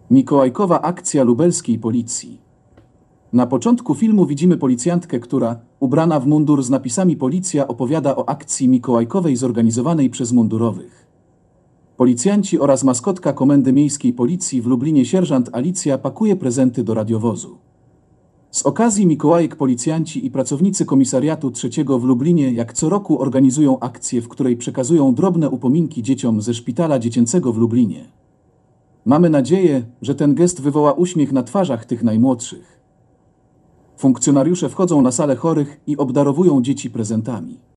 Mikołajkowa akcja lubelskiej policji. Na początku filmu widzimy policjantkę, która, ubrana w mundur z napisami Policja, opowiada o akcji mikołajkowej zorganizowanej przez mundurowych. Policjanci oraz maskotka Komendy Miejskiej Policji w Lublinie sierżant Alicja pakuje prezenty do radiowozu. Z okazji Mikołajek policjanci i pracownicy Komisariatu III w Lublinie jak co roku organizują akcję, w której przekazują drobne upominki dzieciom ze szpitala dziecięcego w Lublinie. Mamy nadzieję, że ten gest wywoła uśmiech na twarzach tych najmłodszych. Funkcjonariusze wchodzą na salę chorych i obdarowują dzieci prezentami.